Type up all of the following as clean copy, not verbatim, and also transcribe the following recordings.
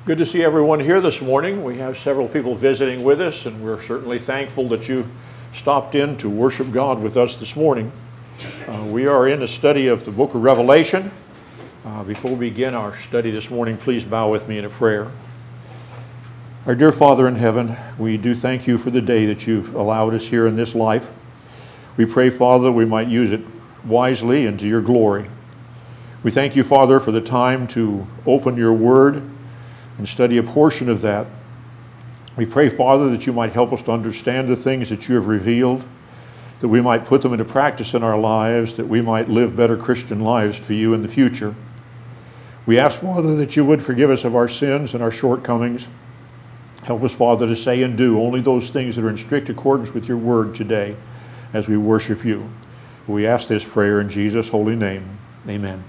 Good to see everyone here this morning. We have several people visiting with us, and we're certainly thankful that you stopped in to worship God with us this morning. We are in a study of the book of Revelation. Before we begin our study this morning, please bow with me in a prayer. Our dear Father in heaven, we do thank you for the day that you've allowed us here in this life. We pray, Father, that we might use it wisely and to your glory. We thank you, Father, for the time to open your word and study a portion of that. We pray, Father, that you might help us to understand the things that you have revealed, that we might put them into practice in our lives, that we might live better Christian lives for you in the future. We ask, Father, that you would forgive us of our sins and our shortcomings. Help us, Father, to say and do only those things that are in strict accordance with your word today as we worship you. We ask this prayer in Jesus' holy name. Amen.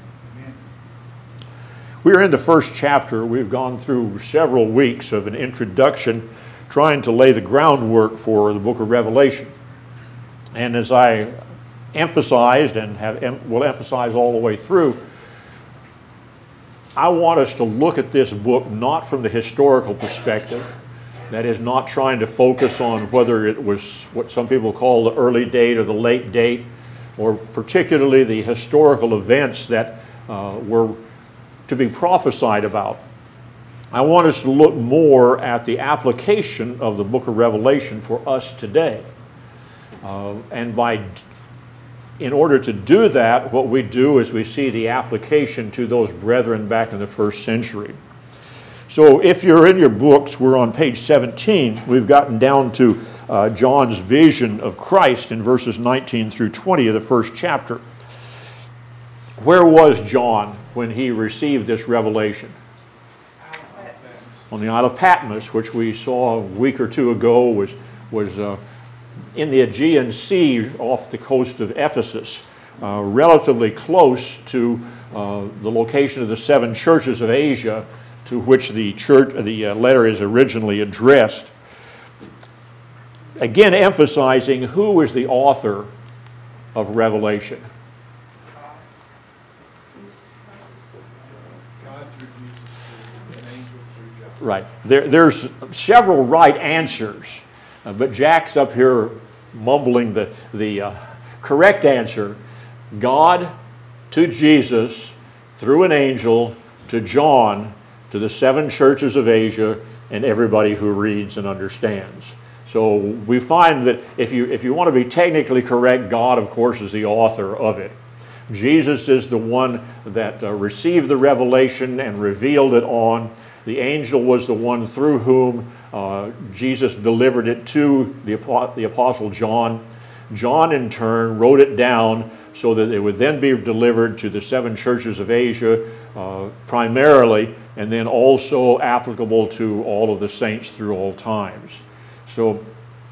We are in the first chapter. We've gone through several weeks of an introduction trying to lay the groundwork for the book of Revelation. And as I emphasized and will emphasize all the way through, I want us to look at this book not from the historical perspective, that is, not trying to focus on whether it was what some people call the early date or the late date, or particularly the historical events that were to be prophesied about. I want us to look more at the application of the book of Revelation for us today. In order to do that, what we do is we see the application to those brethren back in the first century. So if you're in your books, we're on page 17. We've gotten down to John's vision of Christ in verses 19 through 20 of the first chapter. Where was John when he received this revelation? On the Isle of Patmos, which we saw a week or two ago was in the Aegean Sea off the coast of Ephesus, relatively close to the location of the seven churches of Asia to which the letter is originally addressed. Again, emphasizing who is the author of Revelation. Right. There's several right answers, but Jack's up here mumbling the correct answer. God to Jesus through an angel to John to the seven churches of Asia and everybody who reads and understands. So we find that if you want to be technically correct, God, of course, is the author of it. Jesus is the one that received the revelation and revealed it on. The angel was the one through whom Jesus delivered it to the Apostle John. John, in turn, wrote it down so that it would then be delivered to the seven churches of Asia primarily, and then also applicable to all of the saints through all times. So,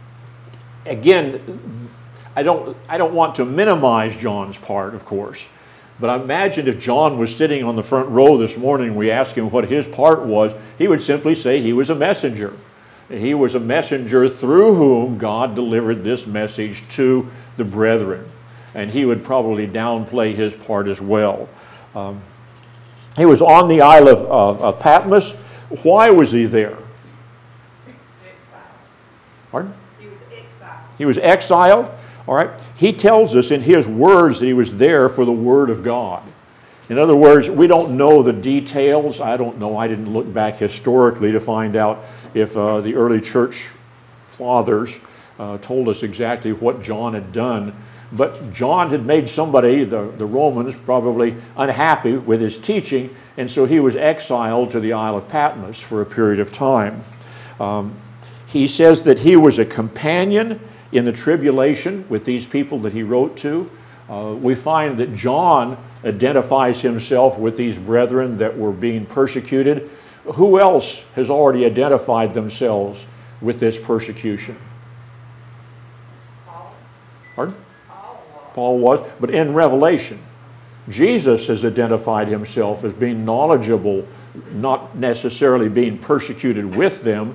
again, I don't want to minimize John's part, of course. But I imagine if John was sitting on the front row this morning and we asked him what his part was, he would simply say he was a messenger. He was a messenger through whom God delivered this message to the brethren. And he would probably downplay his part as well. He was on the Isle of Patmos. Why was he there? Exiled. Pardon? He was exiled. He was exiled. All right. He tells us in his words that he was there for the Word of God. In other words, we don't know the details. I don't know. I didn't look back historically to find out if the early church fathers told us exactly what John had done. But John had made somebody, the Romans, probably unhappy with his teaching, and so he was exiled to the Isle of Patmos for a period of time. He says that he was a companion in the tribulation with these people that he wrote to. We find that John identifies himself with these brethren that were being persecuted. Who else has already identified themselves with this persecution? Paul. Pardon? Paul was. Paul was. But in Revelation, Jesus has identified himself as being knowledgeable, not necessarily being persecuted with them,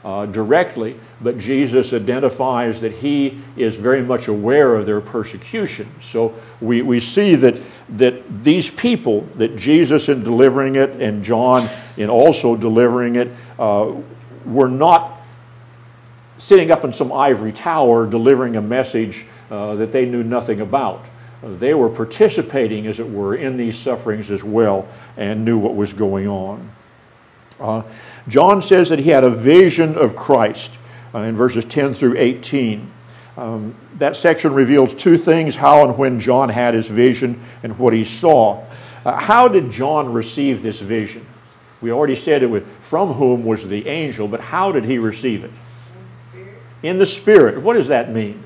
directly, but Jesus identifies that he is very much aware of their persecution. So we see that these people, that Jesus in delivering it and John in also delivering it, were not sitting up in some ivory tower delivering a message that they knew nothing about. They were participating, as it were, in these sufferings as well and knew what was going on. John says that he had a vision of Christ in verses 10 through 18. That section reveals two things: how and when John had his vision and what he saw. How did John receive this vision? We already said it was from whom was the angel, but how did he receive it? In the Spirit. What does that mean?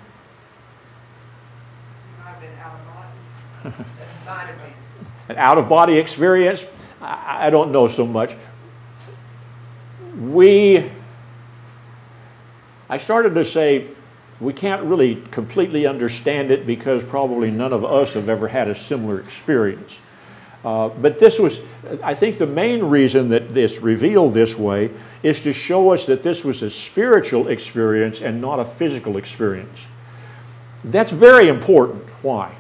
An out-of-body experience? I don't know so much. I started to say we can't really completely understand it because probably none of us have ever had a similar experience. But this was, I think the main reason that this revealed this way is to show us that this was a spiritual experience and not a physical experience. That's very important. Why?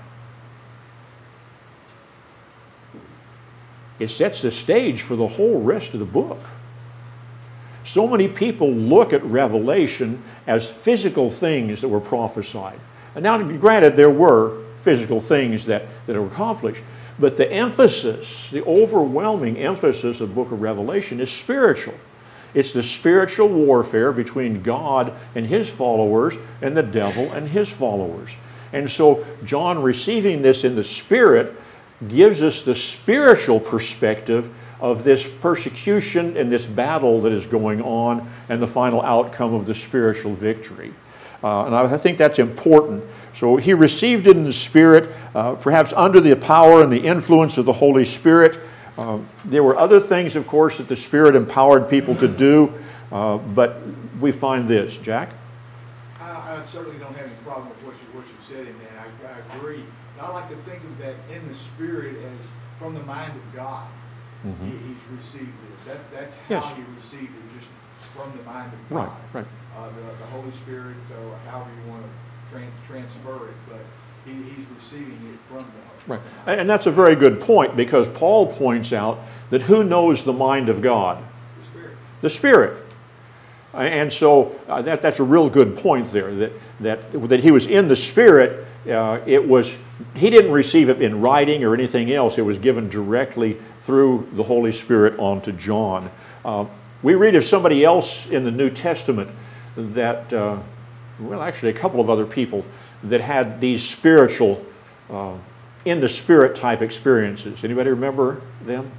It sets the stage for the whole rest of the book. So many people look at Revelation as physical things that were prophesied. And now, to be granted, there were physical things that were accomplished. But the emphasis, the overwhelming emphasis of the book of Revelation is spiritual. It's the spiritual warfare between God and his followers and the devil and his followers. And so John, receiving this in the Spirit, gives us the spiritual perspective of this persecution and this battle that is going on and the final outcome of the spiritual victory. And I think that's important. So he received it in the Spirit, perhaps under the power and the influence of the Holy Spirit. There were other things, of course, that the Spirit empowered people to do, but we find this. Jack? I certainly don't have any problem with what you said in that. I agree. And I like to think of that in the Spirit as from the mind of God. Mm-hmm. He's received this. That's how yes. he received it, just from the mind of God. Right. The Holy Spirit, or however you want to transfer it, but he's receiving it from the Holy Spirit. Right. And that's a very good point, because Paul points out that who knows the mind of God? The Spirit. The Spirit. And so that's a real good point there, that he was in the Spirit. He didn't receive it in writing or anything else. It was given directly through the Holy Spirit onto John. We read of somebody else in the New Testament that, actually a couple of other people that had these spiritual, in the Spirit type experiences. Anybody remember them?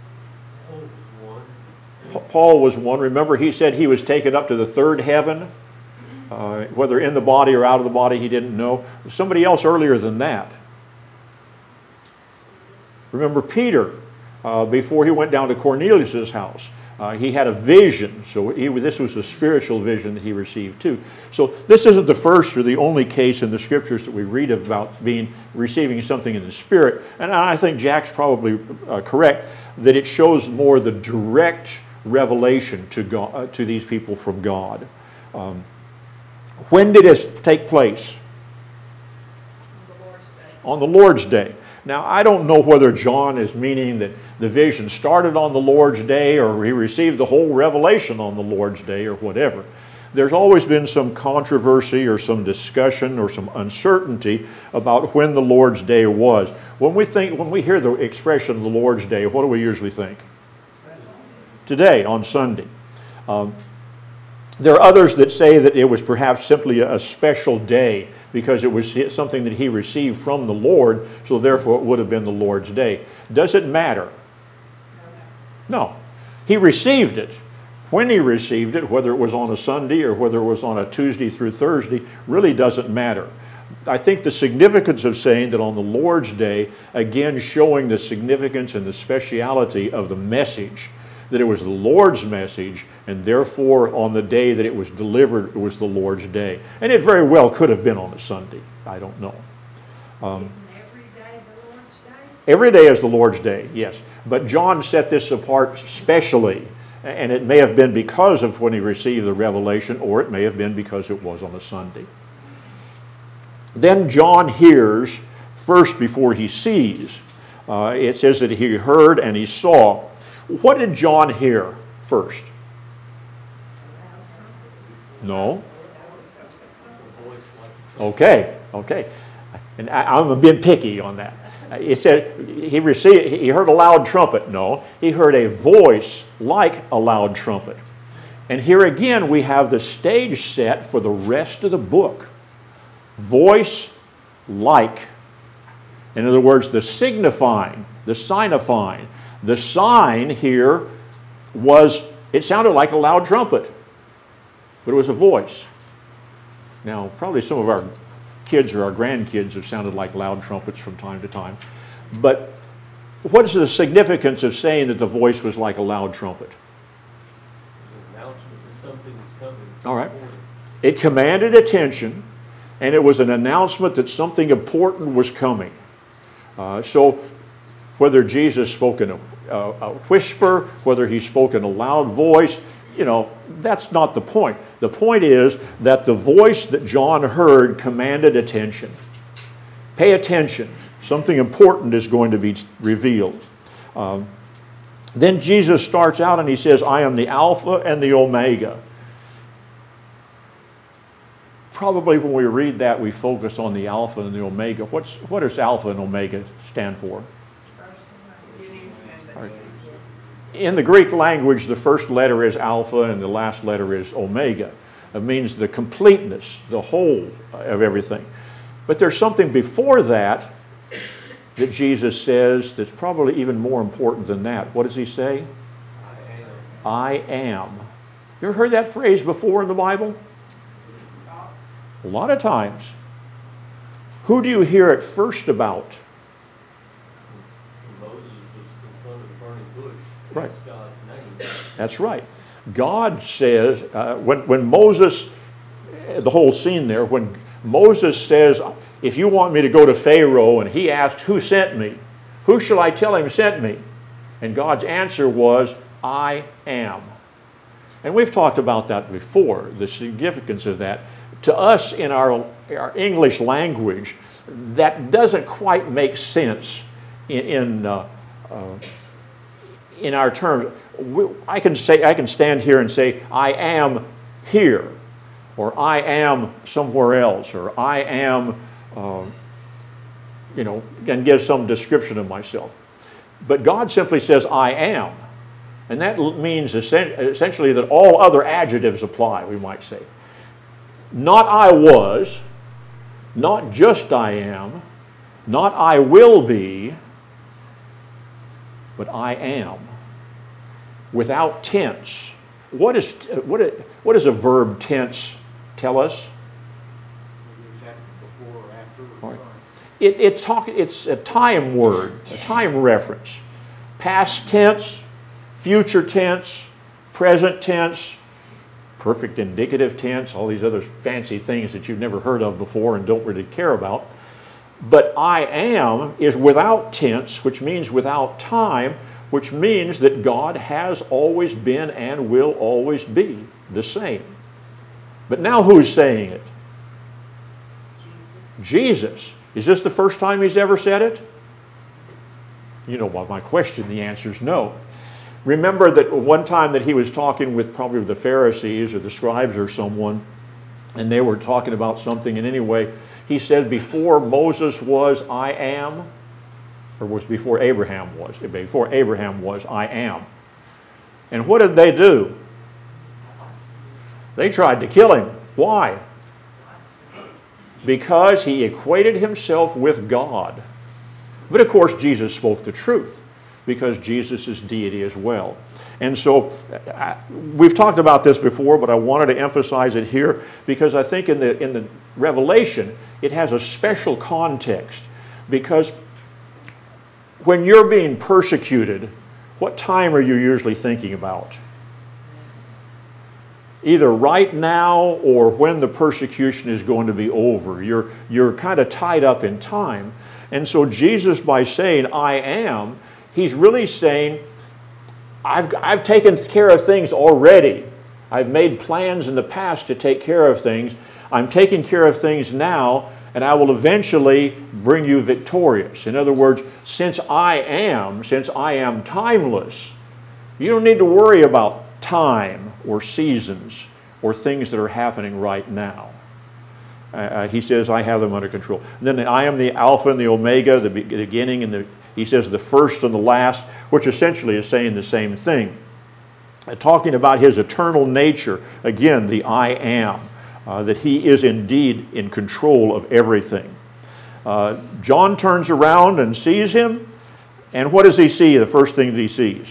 Paul was one. Remember, he said he was taken up to the third heaven. Whether in the body or out of the body, he didn't know. Somebody else earlier than that. Remember Peter, before he went down to Cornelius' house, he had a vision. So this was a spiritual vision that he received too. So this isn't the first or the only case in the Scriptures that we read about receiving something in the Spirit. And I think Jack's probably correct that it shows more the direct revelation to God, to these people from God. When did this take place? On the Lord's Day. Now, I don't know whether John is meaning that the vision started on the Lord's Day or he received the whole revelation on the Lord's Day or whatever. There's always been some controversy or some discussion or some uncertainty about when the Lord's Day was. When we hear the expression the Lord's Day, what do we usually think? Today, on Sunday. There are others that say that it was perhaps simply a special day because it was something that he received from the Lord, so therefore it would have been the Lord's Day. Does it matter? No. He received it. When he received it, whether it was on a Sunday or whether it was on a Tuesday through Thursday, really doesn't matter. I think the significance of saying that on the Lord's Day, again showing the significance and the speciality of the message, that it was the Lord's message, and therefore on the day that it was delivered, it was the Lord's Day. And it very well could have been on a Sunday. I don't know. Isn't every day the Lord's Day? Every day is the Lord's Day, yes. But John set this apart specially And it may have been because of when he received the revelation, or it may have been because it was on a Sunday. Then John hears first before he sees. It says that he heard and he saw. What did John hear first? No? Okay. And I'm a bit picky on that. It said he heard a loud trumpet. No, he heard a voice like a loud trumpet. And here again we have the stage set for the rest of the book. Voice like. In other words, the signifying, the signifying. The sign here was, it sounded like a loud trumpet, but it was a voice. Now, probably some of our kids or our grandkids have sounded like loud trumpets from time to time. But what is the significance of saying that the voice was like a loud trumpet? An announcement that something is coming. All right. It commanded attention, and it was an announcement that something important was coming. So whether Jesus spoke in a whisper, whether he spoke in a loud voice, you know, that's not the point. The point is that the voice that John heard commanded attention. Pay attention. Something important is going to be revealed. Then Jesus starts out and he says, I am the Alpha and the Omega. Probably when we read that, we focus on the Alpha and the Omega. What does Alpha and Omega stand for? In the Greek language, the first letter is Alpha and the last letter is Omega. It means the completeness, the whole of everything. But there's something before that that Jesus says that's probably even more important than that. What does he say? I am. You ever heard that phrase before in the Bible? A lot of times. Who do you hear it first about? Moses was in front of the burning bush. Right. That's God's name. That's right. God says, when Moses, the whole scene there, when Moses says, if you want me to go to Pharaoh, and he asked, who sent me? Who shall I tell him sent me? And God's answer was, I am. And we've talked about that before, the significance of that. To us in our English language, that doesn't quite make sense in our terms. I can stand here and say, I am here, or I am somewhere else, or I am, and give some description of myself. But God simply says, I am. And that means essentially that all other adjectives apply, we might say. Not I was, not just I am, not I will be, but I am. Without tense. What does a verb tense tell us? Before or after. All right. It's a time word, a time reference. Past tense, future tense, present tense, perfect indicative tense, all these other fancy things that you've never heard of before and don't really care about. But I am is without tense, which means without time, which means that God has always been and will always be the same. But now who's saying it? Jesus. Is this the first time he's ever said it? You know what my question, the answer is no. Remember that one time that he was talking with probably the Pharisees or the scribes or someone, and they were talking about something, and anyway, he said, before Moses was, I am, or was before Abraham was. Before Abraham was, I am. And what did they do? They tried to kill him. Why? Because he equated himself with God. But of course, Jesus spoke the truth, because Jesus is deity as well. And so we've talked about this before, but I wanted to emphasize it here because I think in the Revelation, it has a special context. Because when you're being persecuted, what time are you usually thinking about? Either right now or when the persecution is going to be over. You're kind of tied up in time. And so Jesus, by saying, I am, he's really saying, I've taken care of things already. I've made plans in the past to take care of things. I'm taking care of things now, and I will eventually bring you victorious. In other words, since I am timeless, you don't need to worry about time or seasons or things that are happening right now. He says, I have them under control. And then I am the Alpha and the Omega, the beginning and he says the first and the last, which essentially is saying the same thing. Talking about his eternal nature, again, the I am, that he is indeed in control of everything. John turns around and sees him, and what does he see? The first thing that he sees?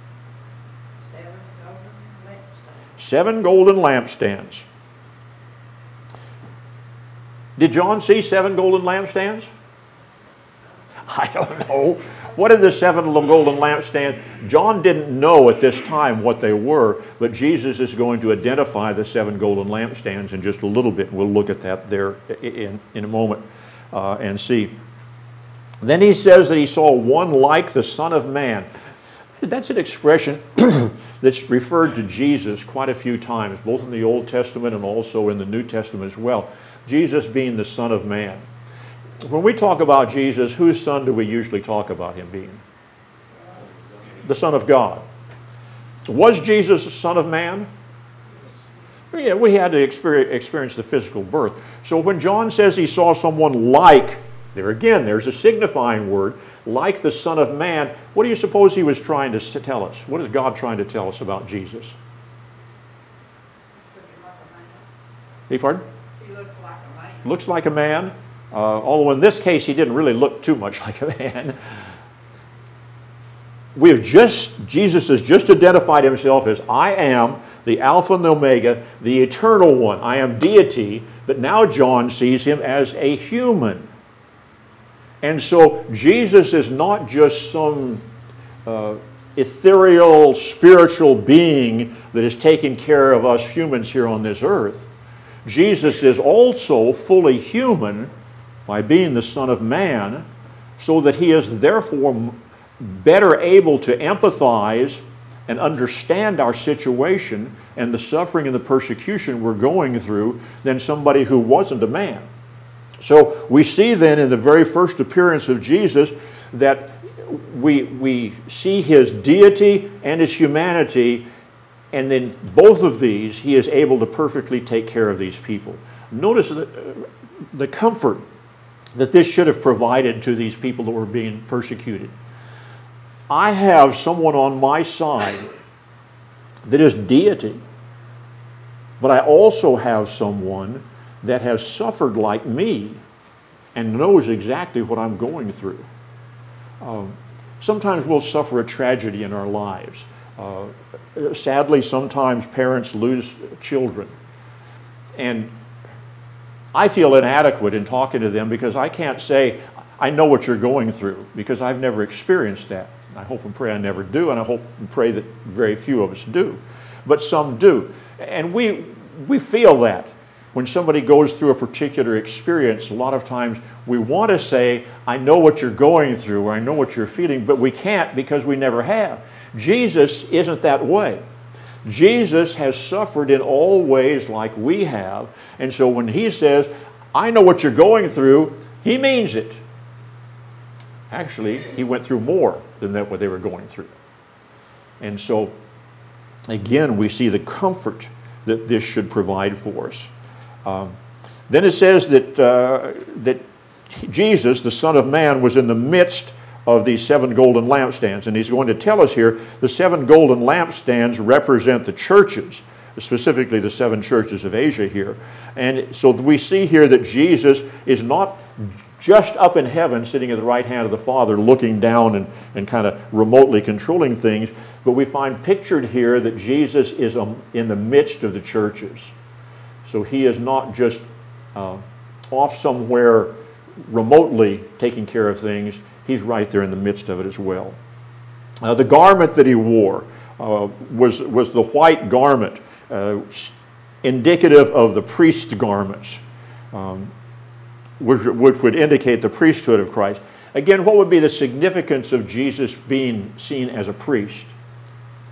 7 golden lampstands. Did John see 7 golden lampstands? I don't know. What are the 7 golden lampstands? John didn't know at this time what they were, but Jesus is going to identify the 7 golden lampstands in just a little bit. We'll look at that there in a moment and see. Then he says that he saw one like the Son of Man. That's an expression that's referred to Jesus quite a few times, both in the Old Testament and also in the New Testament as well. Jesus being the Son of Man. When we talk about Jesus, whose son do we usually talk about him being? The Son of God. Was Jesus a Son of Man? Yeah, we had to experience the physical birth. So when John says he saw someone like, there again, there's a signifying word, like the Son of Man, what do you suppose he was trying to tell us? What is God trying to tell us about Jesus? Pardon? He looked like a man. Looks like a man. Although in this case he didn't really look too much like a man. Jesus has just identified himself as I am the Alpha and the Omega, the eternal one. I am deity, but now John sees him as a human. And so Jesus is not just some ethereal, spiritual being that is taking care of us humans here on this earth. Jesus is also fully human by being the Son of Man, so that he is therefore better able to empathize and understand our situation and the suffering and the persecution we're going through than somebody who wasn't a man. So we see then in the very first appearance of Jesus that we see his deity and his humanity, and then both of these he is able to perfectly take care of these people. Notice the comfort that this should have provided to these people that were being persecuted. I have someone on my side that is deity, but I also have someone that has suffered like me and knows exactly what I'm going through. Sometimes we'll suffer a tragedy in our lives. Sadly, sometimes parents lose children. And I feel inadequate in talking to them because I can't say, I know what you're going through, because I've never experienced that. I hope and pray I never do, and I hope and pray that very few of us do. But some do. And we feel that. When somebody goes through a particular experience, a lot of times we want to say, I know what you're going through, or I know what you're feeling, but we can't because we never have. Jesus isn't that way. Jesus has suffered in all ways like we have, and so when he says, I know what you're going through, he means it. Actually, he went through more than what they were going through. And so, again, we see the comfort that this should provide for us. Then it says that Jesus, the Son of Man, was in the midst of these 7 golden lampstands. And he's going to tell us here the 7 golden lampstands represent the churches, specifically the 7 churches of Asia here. And so we see here that Jesus is not just up in heaven sitting at the right hand of the Father looking down and kind of remotely controlling things, but we find pictured here that Jesus is in the midst of the churches. So he is not just off somewhere remotely taking care of things. He's right there in the midst of it as well. The garment that he wore was the white garment, indicative of the priest garments, which would indicate the priesthood of Christ. Again, what would be the significance of Jesus being seen as a priest?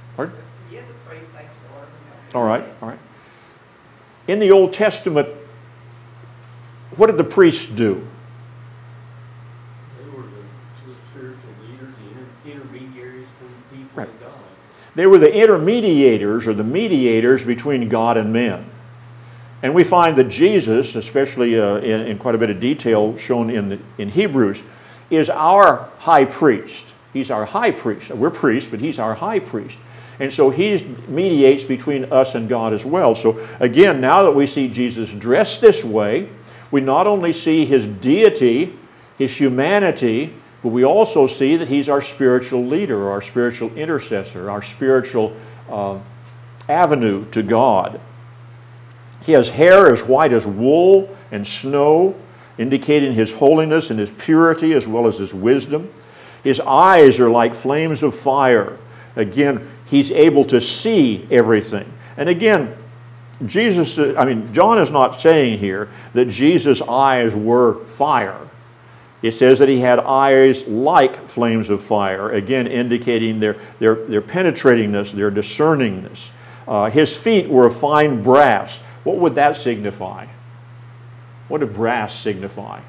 Pardon? He is a priest like the Lord. All right, all right. In the Old Testament, what did the priests do? They were the spiritual leaders, the intermediaries between people Right. and God. They were the intermediators or the mediators between God and men. And we find that Jesus, especially in quite a bit of detail shown in Hebrews, is our high priest. He's our high priest. We're priests, but he's our high priest. And so he mediates between us and God as well. So again, now that we see Jesus dressed this way, we not only see his deity, his humanity, but we also see that he's our spiritual leader, our spiritual intercessor, our spiritual avenue to God. He has hair as white as wool and snow, indicating his holiness and his purity as well as his wisdom. His eyes are like flames of fire. Again, he's able to see everything. And again, John is not saying here that Jesus' eyes were fire. It says that he had eyes like flames of fire, again indicating their penetratingness, their discerningness. His feet were of fine brass. What would that signify? What did brass signify?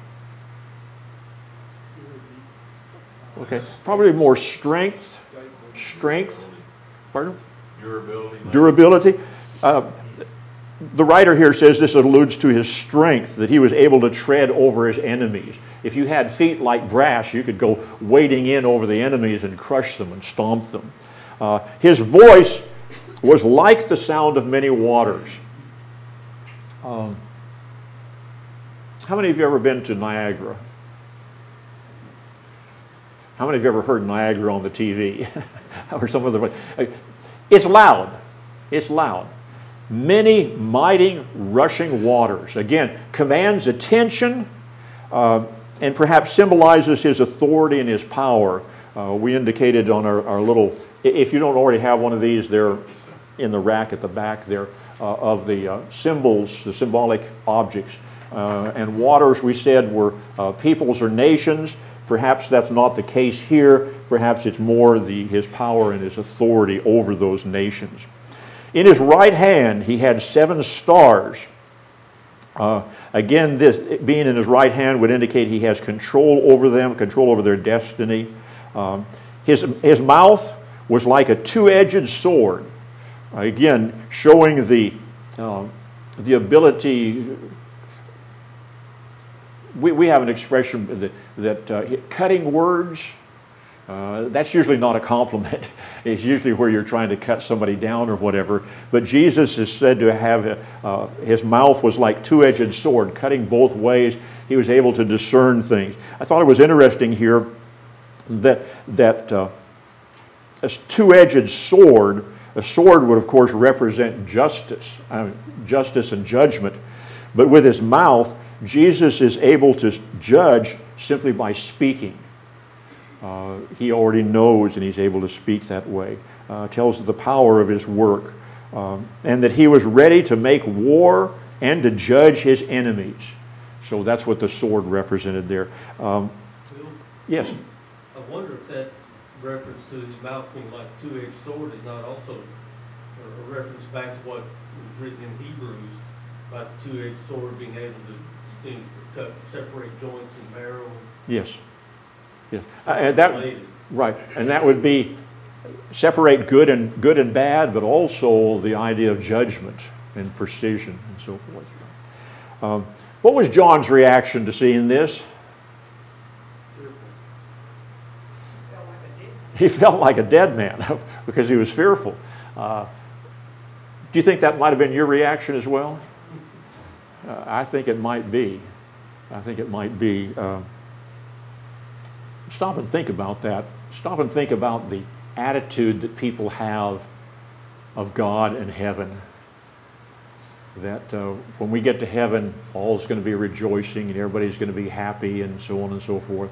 Okay, probably more strength. Strength. Pardon? Durability. The writer here says this alludes to his strength, that he was able to tread over his enemies. If you had feet like brass, you could go wading in over the enemies and crush them and stomp them. His voice was like the sound of many waters. How many of you ever been to Niagara? How many of you ever heard Niagara on the TV? Or some other way? It's loud. It's loud. Many mighty rushing waters. Again, commands attention and perhaps symbolizes his authority and his power. We indicated on our little, if you don't already have one of these, they're in the rack at the back there of the symbols, the symbolic objects. And waters, we said, were peoples or nations. Perhaps that's not the case here. Perhaps it's more his power and his authority over those nations. In his right hand, he had 7 stars. Again, this being in his right hand would indicate he has control over them, control over their destiny. His mouth was like a two-edged sword. Again, showing the ability. We have an expression that cutting words, that's usually not a compliment. It's usually where you're trying to cut somebody down or whatever. But Jesus is said to have, his mouth was like two-edged sword, cutting both ways. He was able to discern things. I thought it was interesting here that a two-edged sword, a sword would of course represent justice and judgment. But with his mouth, Jesus is able to judge simply by speaking. He already knows and he's able to speak that way. Tells of the power of his work. And that he was ready to make war and to judge his enemies. So that's what the sword represented there. Yes? I wonder if that reference to his mouth being like a two-edged sword is not also a reference back to what was written in Hebrews about the two-edged sword being able to separate joints and marrow. Yes. Yes. Right, and that would be separate good and bad, but also the idea of judgment and precision and so forth. What was John's reaction to seeing this? He felt like a dead man because he was fearful. Do you think that might have been your reaction as well? I think it might be. I think it might be. Stop and think about that. Stop and think about the attitude that people have of God and heaven. That when we get to heaven, all's going to be rejoicing and everybody's going to be happy and so on and so forth.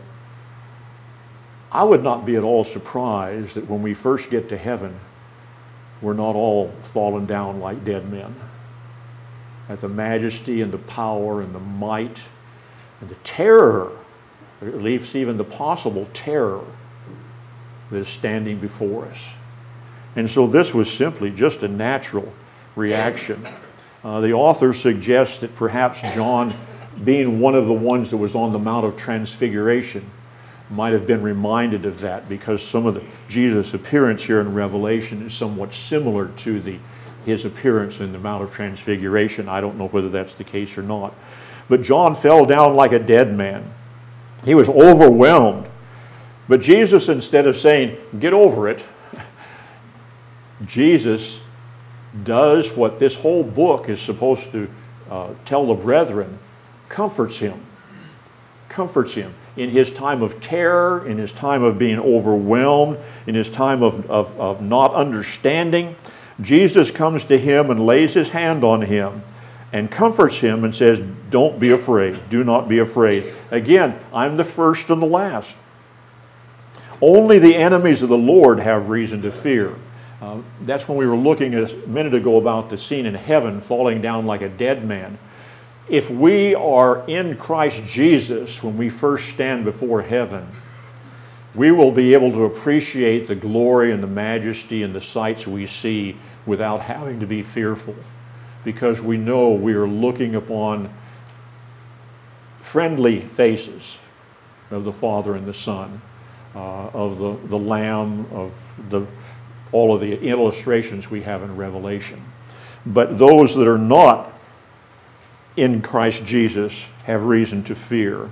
I would not be at all surprised that when we first get to heaven, we're not all fallen down like dead men. At the majesty and the power and the might and the terror, or at least even the possible terror that is standing before us. And so this was simply just a natural reaction. The author suggests that perhaps John, being one of the ones that was on the Mount of Transfiguration, might have been reminded of that, because some of Jesus' appearance here in Revelation is somewhat similar to his appearance in the Mount of Transfiguration. I don't know whether that's the case or not. But John fell down like a dead man. He was overwhelmed. But Jesus, instead of saying, "Get over it," Jesus does what this whole book is supposed to tell the brethren: comforts him. Comforts him. In his time of terror, in his time of being overwhelmed, in his time of not understanding, Jesus comes to him and lays his hand on him and comforts him and says, "Don't be afraid. Do not be afraid." Again, I'm the first and the last. Only the enemies of the Lord have reason to fear. That's when we were looking a minute ago about the scene in heaven, falling down like a dead man. If we are in Christ Jesus when we first stand before heaven, we will be able to appreciate the glory and the majesty and the sights we see without having to be fearful, because we know we are looking upon friendly faces of the Father and the Son, of the Lamb, of all of the illustrations we have in Revelation. But those that are not in Christ Jesus have reason to fear.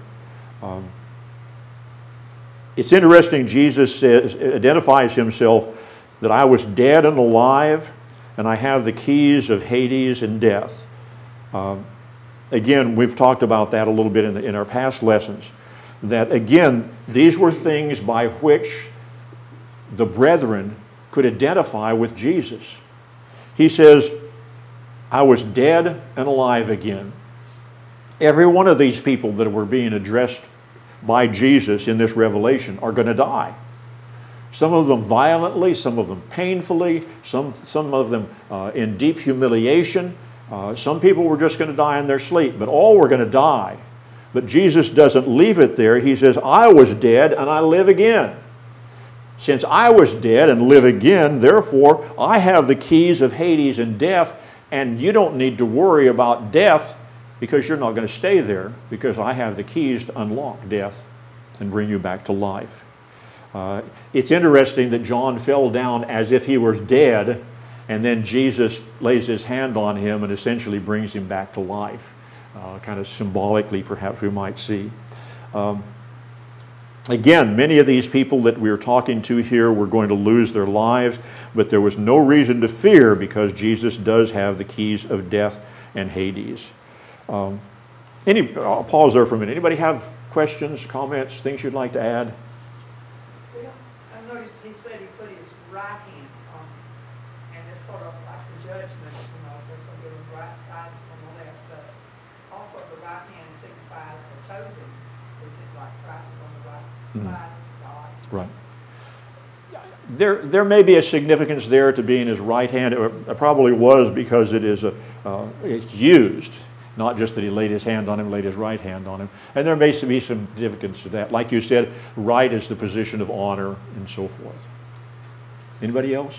It's interesting, Jesus identifies himself that I was dead and alive, and I have the keys of Hades and death. Again, we've talked about that a little bit in our past lessons. That again, these were things by which the brethren could identify with Jesus. He says, I was dead and alive again. Every one of these people that were being addressed by Jesus in this revelation are going to die. Some of them violently, some of them painfully, some of them in deep humiliation. Some people were just going to die in their sleep, but all were going to die. But Jesus doesn't leave it there. He says, I was dead and I live again. Since I was dead and live again, therefore I have the keys of Hades and death, and you don't need to worry about death because you're not going to stay there, because I have the keys to unlock death and bring you back to life. It's interesting that John fell down as if he were dead, and then Jesus lays his hand on him and essentially brings him back to life. Kind of symbolically, perhaps we might see. Again, many of these people that we are talking to here were going to lose their lives, but there was no reason to fear because Jesus does have the keys of death and Hades. I'll pause there for a minute. Anybody have questions, comments, things you'd like to add? Well, I noticed he said he put his right hand on him, and it's sort of like the judgment, there's going to be the right side and some on the left, but also the right hand signifies the chosen, which is like Christ is on the right side of God. Right. There may be a significance there to being his right hand. It probably was because it is it's used. Not just that he laid his hand on him, laid his right hand on him. And there may be some significance to that. Like you said, right is the position of honor and so forth. Anybody else?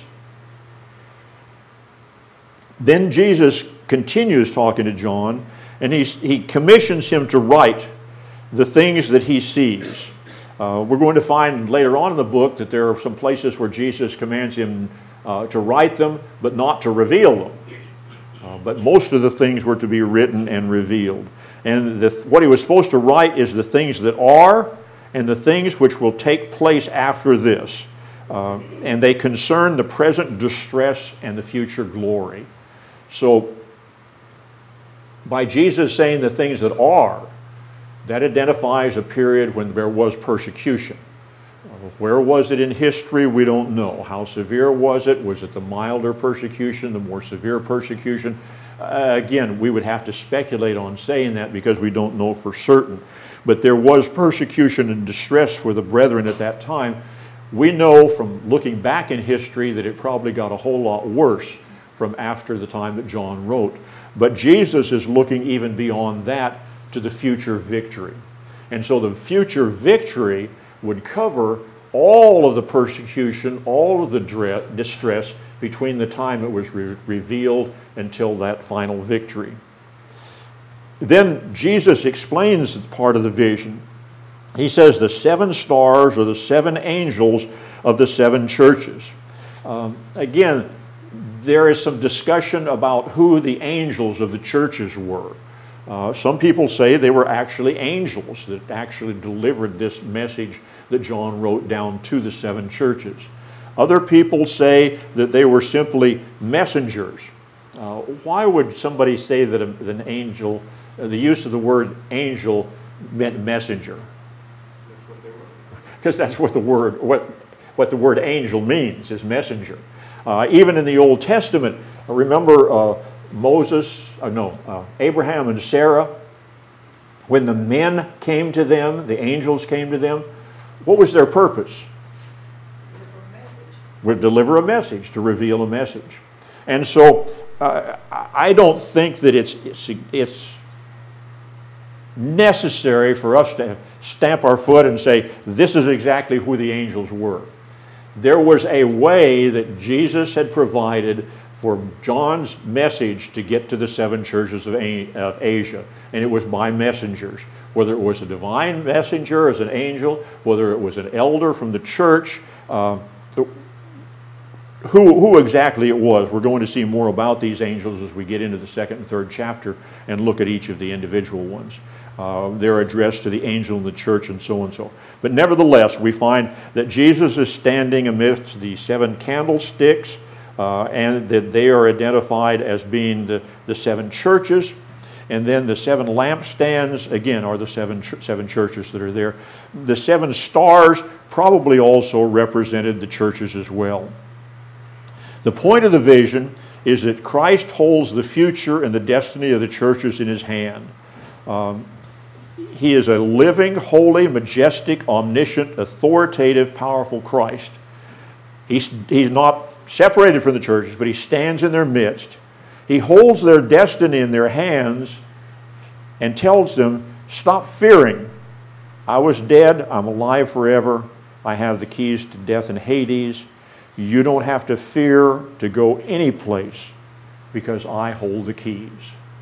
Then Jesus continues talking to John, and he commissions him to write the things that he sees. We're going to find later on in the book that there are some places where Jesus commands him to write them, but not to reveal them. But most of the things were to be written and revealed. And what he was supposed to write is the things that are and the things which will take place after this. And they concern the present distress and the future glory. So by Jesus saying the things that are, that identifies a period when there was persecution. Where was it in history? We don't know. How severe was it? Was it the milder persecution, the more severe persecution? Again, we would have to speculate on saying that because we don't know for certain. But there was persecution and distress for the brethren at that time. We know from looking back in history that it probably got a whole lot worse from after the time that John wrote. But Jesus is looking even beyond that to the future victory. And so the future victory would cover all of the persecution, all of the distress between the time it was revealed until that final victory. Then Jesus explains part of the vision. He says the 7 stars are the 7 angels of the 7 churches. Again, there is some discussion about who the angels of the churches were. Some people say they were actually angels that actually delivered this message that John wrote down to the 7 churches. Other people say that they were simply messengers. Why would somebody say that an angel, the use of the word angel meant messenger? That's what they were. Because that's what the word angel means, is messenger. Even in the Old Testament, remember Abraham and Sarah, when the men came to them, the angels came to them, what was their purpose? Would deliver a message, to reveal a message. And so I don't think that it's necessary for us to stamp our foot and say, this is exactly who the angels were. There was a way that Jesus had provided for John's message to get to the 7 churches of Asia, and it was by messengers. Whether it was a divine messenger as an angel, whether it was an elder from the church, who exactly it was. We're going to see more about these angels as we get into the 2nd and 3rd chapter and look at each of the individual ones. They're addressed to the angel in the church and so and so. But nevertheless, we find that Jesus is standing amidst the 7 candlesticks, and that they are identified as being the 7 churches. And then the 7 lampstands, again, are the seven churches that are there. The 7 stars probably also represented the churches as well. The point of the vision is that Christ holds the future and the destiny of the churches in his hand. He is a living, holy, majestic, omniscient, authoritative, powerful Christ. He's not separated from the churches, but he stands in their midst. He holds their destiny in their hands and tells them, stop fearing. I was dead, I'm alive forever. I have the keys to death and Hades. You don't have to fear to go any place because I hold the keys.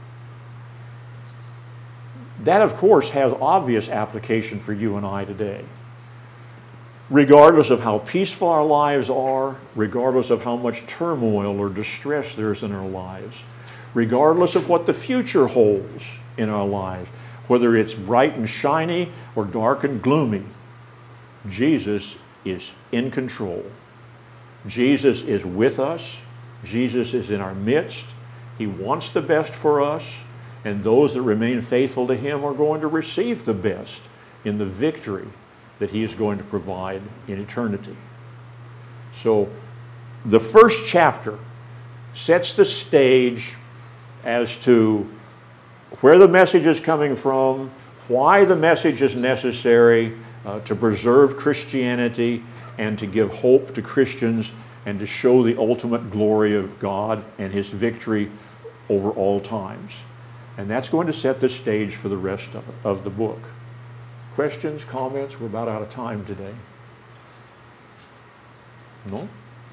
That, of course, has obvious application for you and I today. Regardless of how peaceful our lives are, regardless of how much turmoil or distress there is in our lives, regardless of what the future holds in our lives, whether it's bright and shiny or dark and gloomy, Jesus is in control. Jesus is with us. Jesus is in our midst. He wants the best for us, and those that remain faithful to him are going to receive the best in the victory that he is going to provide in eternity. So the first chapter sets the stage as to where the message is coming from, why the message is necessary to preserve Christianity and to give hope to Christians and to show the ultimate glory of God and his victory over all times. And that's going to set the stage for the rest of the book. Questions, comments? We're about out of time today. No?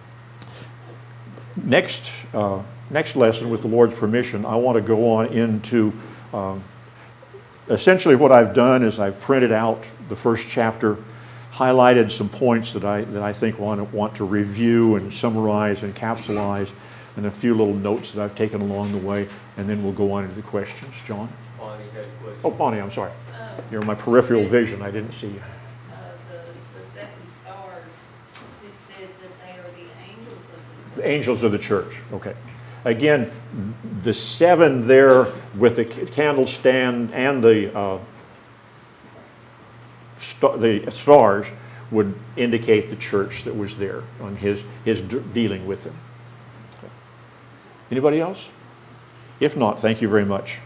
Next lesson, with the Lord's permission, I want to go on into essentially what I've done is I've printed out the first chapter, highlighted some points that I think want to review and summarize and capsulize, and a few little notes that I've taken along the way, and then we'll go on into the questions. John? Bonnie had a question. Oh, Bonnie, I'm sorry. You're my peripheral vision. I didn't see you. The 7 stars, it says that they are the angels of the 7. The angels of the church. Okay. Again, the 7 there with the candle stand and the stars would indicate the church that was there on his dealing with them. Anybody else? If not, thank you very much.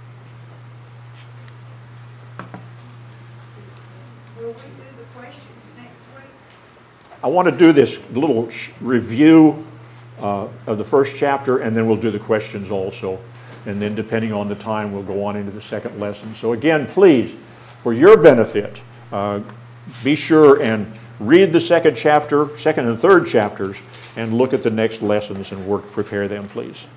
Will we do the questions next week? I want to do this little review of the first chapter, and then we'll do the questions also. And then depending on the time, we'll go on into the second lesson. So again, please, for your benefit, be sure and read the second and third chapters, and look at the next lessons and work, prepare them, please.